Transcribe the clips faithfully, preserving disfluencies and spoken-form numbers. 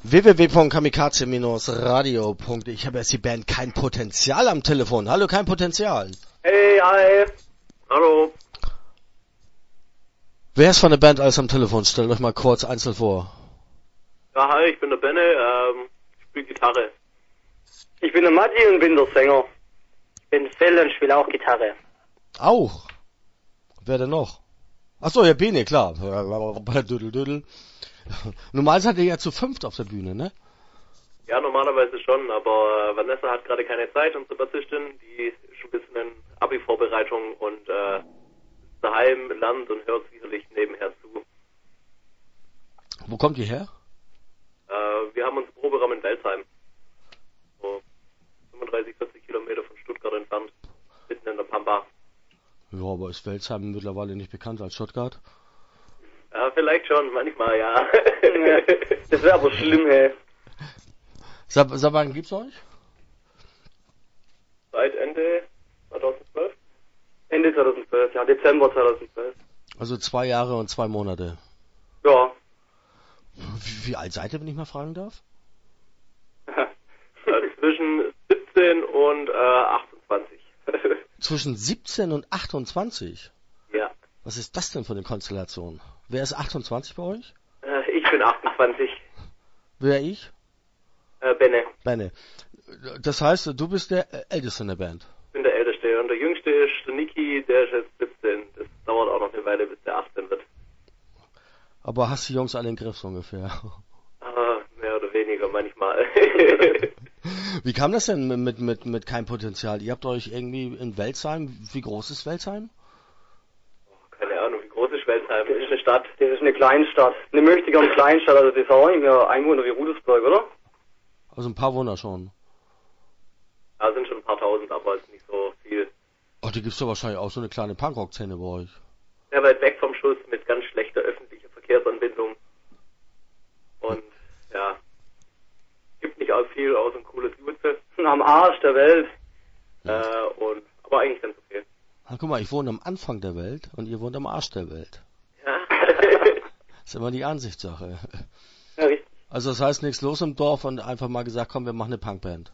w w w punkt kamikaze radio punkt de. Ich habe jetzt die Band Kein Potenzial am Telefon. Hallo, Kein Potenzial. Hey, hi. Hallo. Wer ist von der Band alles am Telefon? Stellt euch mal kurz einzeln vor. Ja, hi, ich bin der Benne, ähm, ich spiele Gitarre. Ich bin der Matti und bin der Sänger. Ich bin Phil und spiele auch Gitarre. Auch? Wer denn noch? Achso, ja, Bene, klar. Dödel, dödel. Normal seid ihr ja zu fünft auf der Bühne, ne? Ja, normalerweise schon, aber äh, Vanessa hat gerade keine Zeit, unsere Bassistin, die ist schon ein bisschen in Abi-Vorbereitung und äh, daheim lernt und hört sicherlich nebenher zu. Wo kommt ihr her? Äh, wir haben uns Proberaum in Welzheim. So fünfunddreißig, vierzig Kilometer von Stuttgart entfernt, mitten in der Pampa. Ja, aber ist Welzheim mittlerweile nicht bekannt als Stuttgart? Ja, vielleicht schon, manchmal, ja. Das wäre aber schlimm, ey. Seit, seit wann gibt's euch? Seit Ende zweitausendzwölf? Ende zweitausendzwölf, ja, Dezember zweitausendzwölf. Also zwei Jahre und zwei Monate. Ja. Wie, wie alt seid ihr, wenn ich mal fragen darf? Zwischen siebzehn und äh, achtundzwanzig. Zwischen siebzehn und achtundzwanzig? Ja. Was ist das denn für eine Konstellation? Wer ist achtundzwanzig bei euch? Äh, ich bin achtundzwanzig. Wer ich? Äh, Benne. Benne. Das heißt, du bist der Älteste in der Band? Ich bin der Älteste und der Jüngste ist der Niki, der ist jetzt siebzehn. Das dauert auch noch eine Weile, bis der achtzehn wird. Aber hast die Jungs alle in den Griff so ungefähr? Äh, mehr oder weniger manchmal. Wie kam das denn mit, mit, mit Kein Potenzial? Ihr habt euch irgendwie in Welzheim, wie groß ist Welzheim? Keine Ahnung, wie groß ist Welzheim? Das ist eine Stadt. Das ist eine Kleinstadt. Eine möchte gerne Kleinstadt, also das ist auch nicht mehr Einwohner wie Rudelsburg, oder? Also ein paar Wunder schon. Ja, sind schon ein paar tausend, aber ist nicht so viel. Ach, die gibt's doch wahrscheinlich auch so eine kleine Punkrock-Szene bei euch. Sehr weit weg vom Schuss mit ganz schlechter öffentlicher Verkehrsanbindung. Und, ja, gibt nicht auch viel aus ein cooles Jutze. Am Arsch der Welt. Ja. Äh, und, aber eigentlich ganz okay. Ach, guck mal, ich wohne am Anfang der Welt und ihr wohnt am Arsch der Welt. Ja. Ist immer die Ansichtssache. Ja, richtig. Also das heißt, nichts los im Dorf und einfach mal gesagt, komm, wir machen eine Punkband.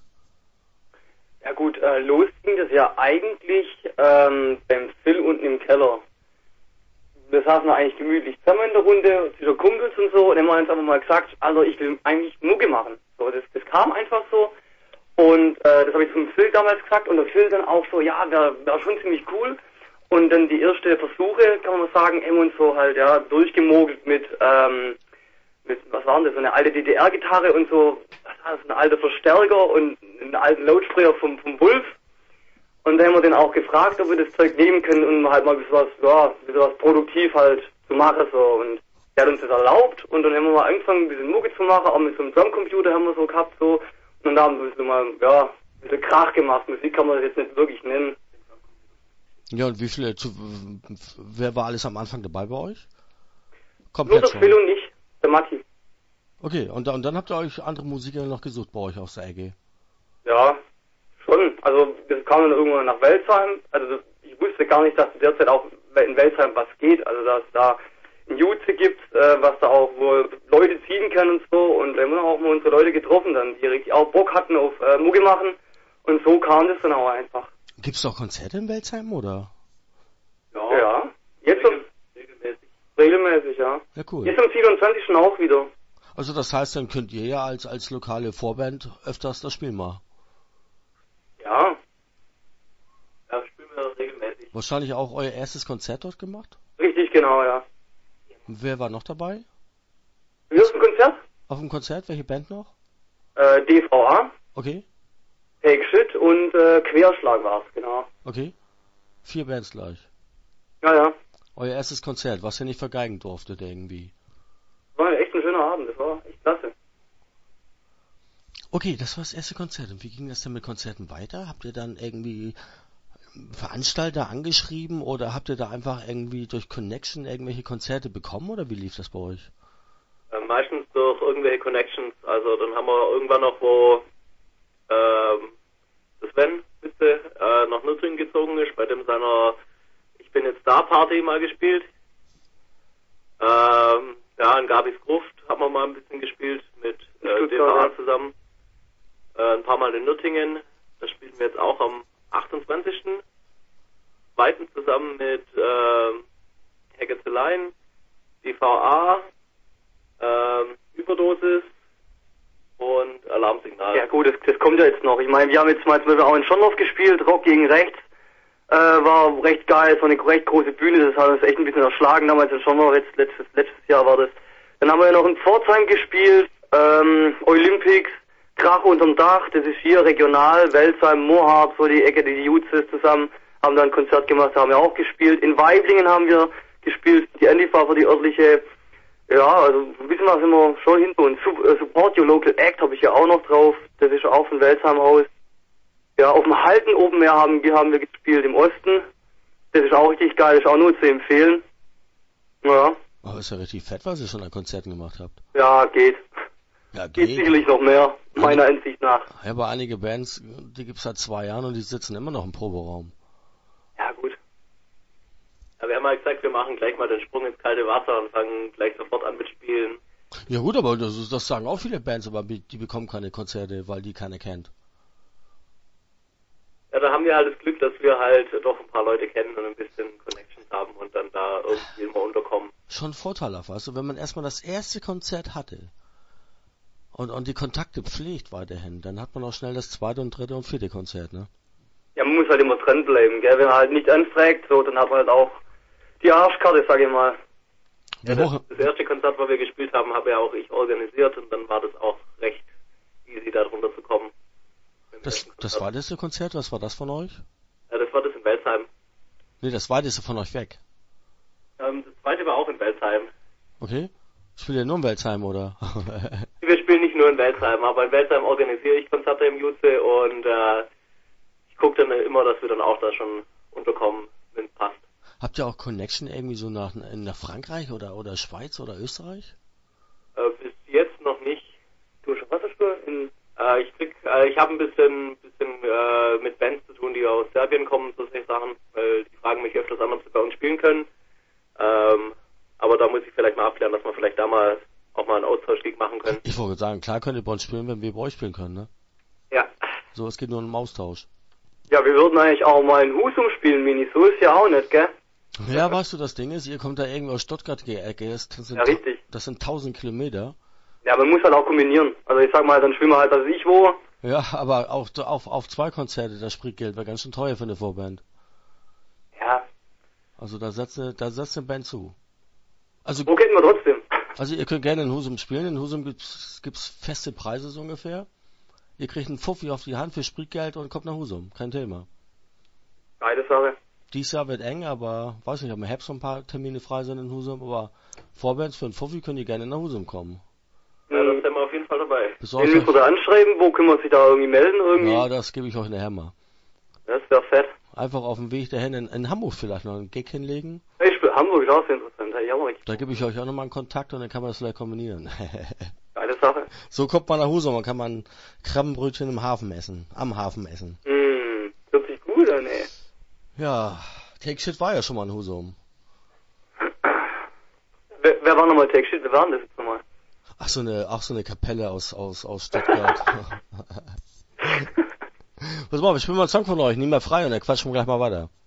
Ja gut, äh, los ging das ja eigentlich ähm, beim Phil unten im Keller. Wir saßen eigentlich gemütlich zusammen in der Runde, zwischen Kumpels und so, und dann haben wir uns einfach mal gesagt, also ich will eigentlich Mucke machen. So, das, das kam einfach so. Und äh, das habe ich zum Phil damals gesagt und der Phil dann auch so, ja, wäre wär schon ziemlich cool. Und dann die erste Versuche, kann man mal sagen, haben uns so halt, ja, durchgemogelt mit, ähm, mit, was waren das, so eine alte D D R-Gitarre und so, das ist ein alter Verstärker und einen alten Lautsprecher vom, vom Wolf. Und dann haben wir den auch gefragt, ob wir das Zeug nehmen können, um halt mal ein bisschen was, ja, ein bisschen was produktiv halt zu machen, so. Und der hat uns das erlaubt und dann haben wir mal angefangen, ein bisschen Mucke zu machen, auch mit so einem Drumcomputer haben wir so gehabt, so. Und da haben wir ein bisschen mal, ja, ein bisschen Krach gemacht. Musik kann man das jetzt nicht wirklich nennen. Ja, und wie viele, zu, wer war alles am Anfang dabei bei euch? Komplett Nur der Phil und ich, der Matti. Okay, und, und dann habt ihr euch andere Musiker noch gesucht bei euch aus der E G? Ja, schon. Also das kam dann irgendwann nach Welzheim. Also das, ich wusste gar nicht, dass derzeit auch in Welzheim was geht. Also dass da ein Jutze gibt, äh, was da auch wohl Leute ziehen kann und so. Und da haben wir auch mal unsere Leute getroffen, dann die richtig auch Bock hatten auf äh, Mucke machen. Und so kam das dann auch einfach. Gibt's doch Konzerte in Welzheim, oder? Ja. Ja. Jetzt Regel, regelmäßig. Regelmäßig, ja. Ja, cool. Jetzt am vierundzwanzigsten auch wieder. Also das heißt, dann könnt ihr ja als als lokale Vorband öfters das Spiel machen. Ja. Ja, spielen wir regelmäßig. Wahrscheinlich auch euer erstes Konzert dort gemacht? Richtig, genau, ja. Und wer war noch dabei? Wie ist ein Konzert? Auf dem Konzert, welche Band noch? Äh, D V A. Okay. Take Shit und äh, Querschlag war's, genau. Okay. Vier Bands gleich. Ja, ja. Euer erstes Konzert, was ihr nicht vergeigen durftet irgendwie. War echt ein schöner Abend, das war echt klasse. Okay, das war das erste Konzert. Und wie ging das denn mit Konzerten weiter? Habt ihr dann irgendwie Veranstalter angeschrieben oder habt ihr da einfach irgendwie durch Connection irgendwelche Konzerte bekommen oder wie lief das bei euch? Äh, meistens durch irgendwelche Connections. Also dann haben wir irgendwann noch, wo ähm, das Sven bitte äh, nach Nürtingen gezogen ist, bei dem seiner Ich bin jetzt da Party mal gespielt. Ähm, Ja, in Gabis Gruft haben wir mal ein bisschen gespielt mit äh, D V A zusammen. Äh, ein paar Mal in Nürtingen. Da spielen wir jetzt auch am achtundzwanzigsten Zweiten zusammen mit äh, Hecketelein, D V A, äh, Überdosis und Alarmsignal. Ja gut, das, das kommt ja jetzt noch. Ich meine, wir haben jetzt mal zum Beispiel auch in Schondorf gespielt, Rock gegen Rechts. Äh, war recht geil, es war eine recht große Bühne, das hat uns echt ein bisschen erschlagen damals in Schondorf, jetzt letztes, letztes Jahr war das. Dann haben wir ja noch in Pforzheim gespielt, ähm, Olympics, Krach unterm Dach, das ist hier regional, Welzheim, Mohab, so die Ecke, die Jutzes zusammen, haben da ein Konzert gemacht, haben wir auch gespielt. In Weiblingen haben wir gespielt, die Antifa für die örtliche, ja, also ein bisschen was sind wir schon hinter uns. Support Your Local Act habe ich ja auch noch drauf, das ist auch von Welzheim Haus. Ja, auf dem Halten Open Air haben, haben wir gespielt im Osten, das ist auch richtig geil, ist auch nur zu empfehlen. Ja. Aber ist ja richtig fett, was ihr schon an Konzerten gemacht habt. Ja, geht. Ja, geht. Geht sicherlich noch mehr, meiner Ansicht nach. Ja, aber einige Bands, die gibt's seit zwei Jahren und die sitzen immer noch im Proberaum. Ja, gut. Ja, wir haben halt gesagt, wir machen gleich mal den Sprung ins kalte Wasser und fangen gleich sofort an mit Spielen. Ja gut, aber das, das sagen auch viele Bands, aber die bekommen keine Konzerte, weil die keiner kennt. Ja, da haben wir halt das Glück, dass wir halt doch ein paar Leute kennen und ein bisschen Connections haben und dann da irgendwie immer unterkommen. Schon vorteilhaft, weißt du, wenn man erstmal das erste Konzert hatte und, und die Kontakte pflegt weiterhin, dann hat man auch schnell das zweite und dritte und vierte Konzert, ne? Ja, man muss halt immer dranbleiben, gell, wenn man halt nicht anfragt, so, dann hat man halt auch die Arschkarte, sag ich mal. Ja, das, das erste Konzert, wo wir gespielt haben, habe ja auch ich organisiert und dann war das auch recht easy, da drunter zu kommen. Das, das weiteste Konzert, was war das von euch? Ja, das war das in Welzheim. Nee, das weiteste von euch weg. Ähm, das zweite war auch in Welzheim. Okay. Spielt ihr nur in Welzheim, oder? Wir spielen nicht nur in Welzheim, aber in Welzheim organisiere ich Konzerte im Jutze und äh, ich gucke dann immer, dass wir dann auch da schon unterkommen, wenn es passt. Habt ihr auch Connection irgendwie so nach, nach Frankreich oder, oder Schweiz oder Österreich? Äh, bis jetzt noch nicht. Du hast schon Wasserspur in... Äh, ich krieg, äh, ich habe ein bisschen, bisschen äh, mit Bands zu tun, die aus Serbien kommen, so solche Sachen, weil die fragen mich öfters an, ob sie bei uns spielen können. Ähm, aber da muss ich vielleicht mal abklären, dass wir vielleicht da mal auch mal einen Austauschgig machen können. Ich wollte sagen, klar könnt ihr bei uns spielen, wenn wir bei euch spielen können, ne? Ja. So, es geht nur um Austausch. Ja, wir würden eigentlich auch mal in Husum spielen, Mini, so ist ja auch nicht, gell? Ja, weißt du, das Ding ist, ihr kommt da irgendwo aus Stuttgart Ecke, das sind, ja, richtig. Das sind tausend Kilometer. Ja, man muss halt auch kombinieren. Also ich sag mal, dann schwimmen wir halt, also ich wo. Ja, aber auch auf, auf zwei Konzerte, das Spritgeld wäre ganz schön teuer für eine Vorband. Ja. Also da setzt eine, da setzt eine Band zu. Also, wo geht man trotzdem? Also ihr könnt gerne in Husum spielen, in Husum gibt's, gibt's feste Preise so ungefähr. Ihr kriegt einen Fuffi auf die Hand für Spritgeld und kommt nach Husum, kein Thema. Geile Sache. Dies Jahr wird eng, aber weiß nicht, ob wir Herbst so ein paar Termine frei sind in Husum, aber Vorbands für einen Fuffi können die gerne nach Husum kommen. Ja, da sind wir auf jeden Fall dabei. Wen müssen wir da anschreiben? Wo können wir sich da irgendwie melden? Irgendwie? Ja, das gebe ich euch nachher mal. Das wäre fett. Einfach auf dem Weg dahin in, in Hamburg vielleicht noch einen Gig hinlegen. Ich spiel Hamburg ist auch sehr interessant. Ja, da gebe ich euch auch nochmal einen Kontakt und dann kann man das vielleicht kombinieren. Geile Sache. So kommt man nach Husum, man kann man Krabbenbrötchen im Hafen essen, am Hafen essen. Mm, hört sich gut an, ey. Ja, Take Shit war ja schon mal in Husum. Wer, wer war nochmal Take Shit? Wer war denn das jetzt nochmal? Ach so eine, ach so eine Kapelle aus, aus, aus Stuttgart. Pass mal, ich spiele mal einen Song von euch, nimm mal frei und dann quatschen wir gleich mal weiter.